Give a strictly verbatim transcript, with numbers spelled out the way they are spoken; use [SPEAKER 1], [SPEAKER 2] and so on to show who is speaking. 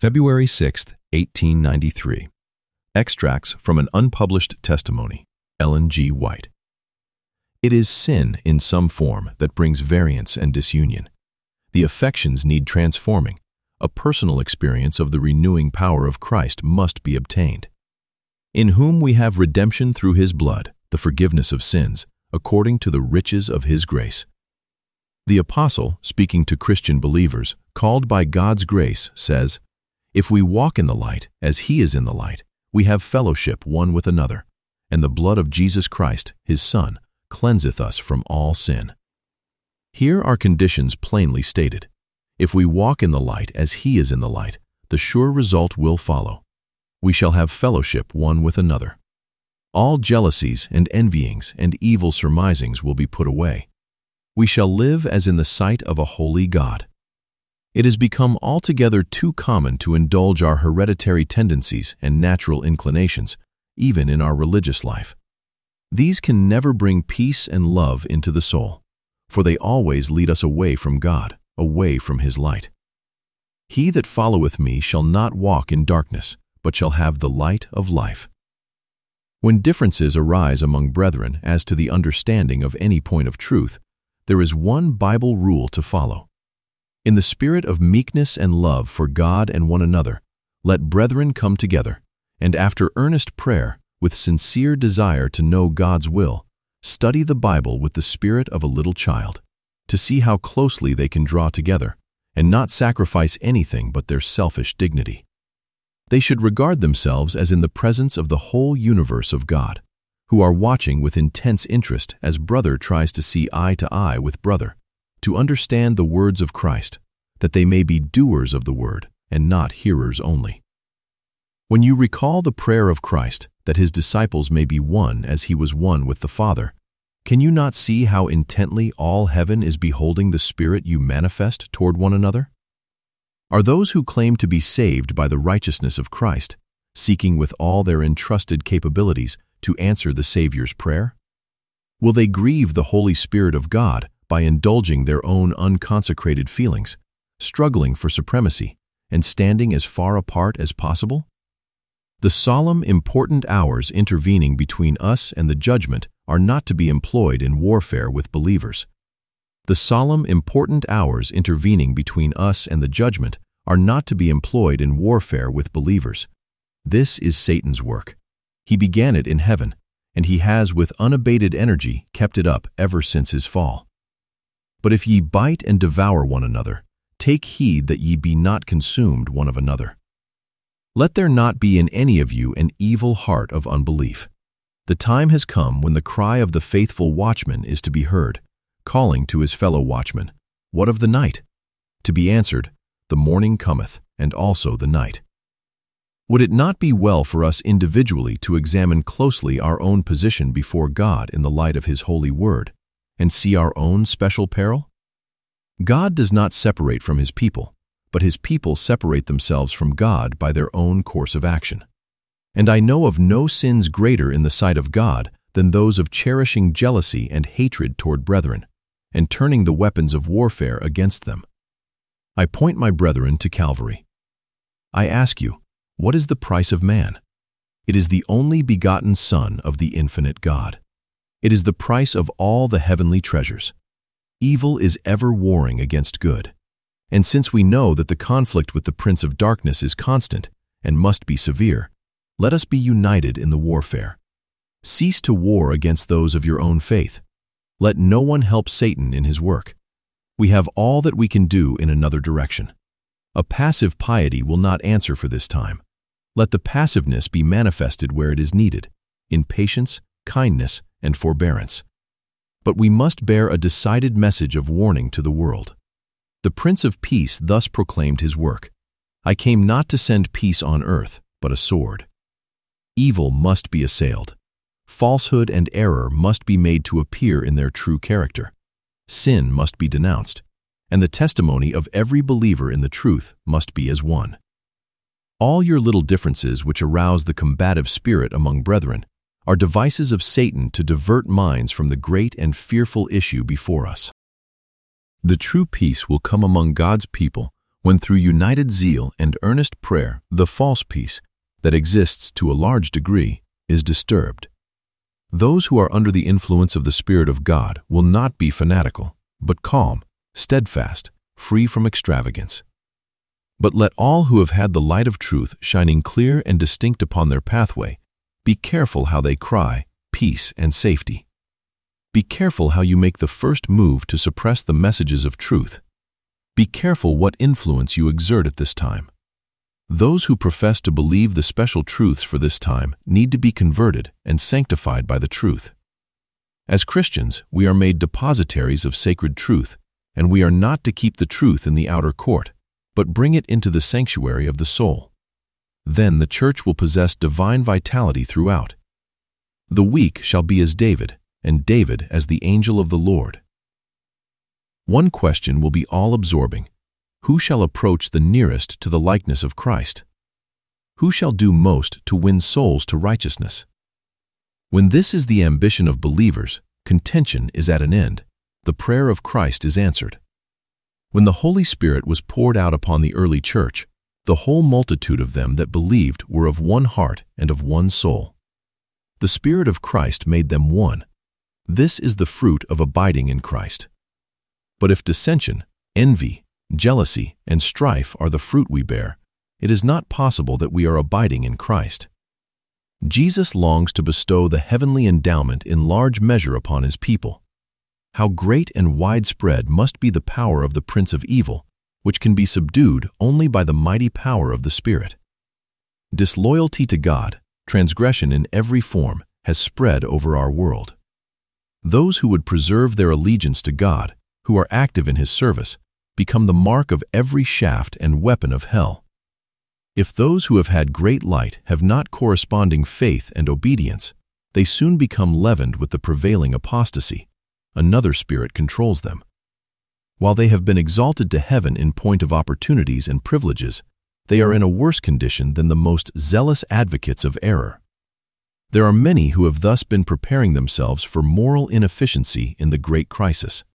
[SPEAKER 1] February sixth, eighteen ninety-three. Extracts from an unpublished testimony, Ellen G. White. It is sin in some form that brings variance and disunion. The affections need transforming. A personal experience of the renewing power of Christ must be obtained. In whom we have redemption through his blood, the forgiveness of sins, according to the riches of his grace. The apostle, speaking to Christian believers, called by God's grace, says, "If we walk in the light, as he is in the light, we have fellowship one with another, and the blood of Jesus Christ, his Son, cleanseth us from all sin." Here are conditions plainly stated. If we walk in the light as he is in the light, the sure result will follow. We shall have fellowship one with another. All jealousies and envyings and evil surmisings will be put away. We shall live as in the sight of a holy God. It has become altogether too common to indulge our hereditary tendencies and natural inclinations, even in our religious life. These can never bring peace and love into the soul, for they always lead us away from God, away from his light. He that followeth me shall not walk in darkness, but shall have the light of life. When differences arise among brethren as to the understanding of any point of truth, there is one Bible rule to follow. In the spirit of meekness and love for God and one another, let brethren come together, and after earnest prayer, with sincere desire to know God's will, study the Bible with the spirit of a little child, to see how closely they can draw together, and not sacrifice anything but their selfish dignity. They should regard themselves as in the presence of the whole universe of God, who are watching with intense interest as brother tries to see eye to eye with brother, to understand the words of Christ, that they may be doers of the word and not hearers only. When you recall the prayer of Christ, that his disciples may be one as he was one with the Father, can you not see how intently all heaven is beholding the Spirit you manifest toward one another? Are those who claim to be saved by the righteousness of Christ, seeking with all their entrusted capabilities to answer the Savior's prayer? Will they grieve the Holy Spirit of God by indulging their own unconsecrated feelings, struggling for supremacy, and standing as far apart as possible? The solemn, important hours intervening between us and the judgment are not to be employed in warfare with believers. The solemn, important hours intervening between us and the judgment are not to be employed in warfare with believers. This is Satan's work. He began it in heaven, and he has with unabated energy kept it up ever since his fall. But if ye bite and devour one another, take heed that ye be not consumed one of another. Let there not be in any of you an evil heart of unbelief. The time has come when the cry of the faithful watchman is to be heard, calling to his fellow watchman, "What of the night?" To be answered, "The morning cometh, and also the night." Would it not be well for us individually to examine closely our own position before God in the light of his holy word, and see our own special peril? God does not separate from his people, but his people separate themselves from God by their own course of action. And I know of no sins greater in the sight of God than those of cherishing jealousy and hatred toward brethren, and turning the weapons of warfare against them. I point my brethren to Calvary. I ask you, what is the price of man? It is the only begotten Son of the infinite God. It is the price of all the heavenly treasures. Evil is ever warring against good. And since we know that the conflict with the prince of darkness is constant and must be severe, let us be united in the warfare. Cease to war against those of your own faith. Let no one help Satan in his work. We have all that we can do in another direction. A passive piety will not answer for this time. Let the passiveness be manifested where it is needed, in patience, kindness, and forbearance. But we must bear a decided message of warning to the world. The Prince of Peace thus proclaimed his work, "I came not to send peace on earth, but a sword." Evil must be assailed. Falsehood and error must be made to appear in their true character. Sin must be denounced, and the testimony of every believer in the truth must be as one. All your little differences which arouse the combative spirit among brethren are devices of Satan to divert minds from the great and fearful issue before us. The true peace will come among God's people when through united zeal and earnest prayer the false peace that exists to a large degree is disturbed. Those who are under the influence of the Spirit of God will not be fanatical, but calm, steadfast, free from extravagance. But let all who have had the light of truth shining clear and distinct upon their pathway be careful how they cry, peace and safety. Be careful how you make the first move to suppress the messages of truth. Be careful what influence you exert at this time. Those who profess to believe the special truths for this time need to be converted and sanctified by the truth. As Christians, we are made depositaries of sacred truth, and we are not to keep the truth in the outer court, but bring it into the sanctuary of the soul. Then the church will possess divine vitality throughout. The weak shall be as David, and David as the angel of the Lord. One question will be all-absorbing. Who shall approach the nearest to the likeness of Christ? Who shall do most to win souls to righteousness? When this is the ambition of believers, contention is at an end. The prayer of Christ is answered. When the Holy Spirit was poured out upon the early church, the whole multitude of them that believed were of one heart and of one soul. The Spirit of Christ made them one. This is the fruit of abiding in Christ. But if dissension, envy, jealousy, and strife are the fruit we bear, it is not possible that we are abiding in Christ. Jesus longs to bestow the heavenly endowment in large measure upon his people. How great and widespread must be the power of the prince of evil, which can be subdued only by the mighty power of the Spirit. Disloyalty to God, transgression in every form, has spread over our world. Those who would preserve their allegiance to God, who are active in his service, become the mark of every shaft and weapon of hell. If those who have had great light have not corresponding faith and obedience, they soon become leavened with the prevailing apostasy. Another spirit controls them. While they have been exalted to heaven in point of opportunities and privileges, they are in a worse condition than the most zealous advocates of error. There are many who have thus been preparing themselves for moral inefficiency in the great crisis.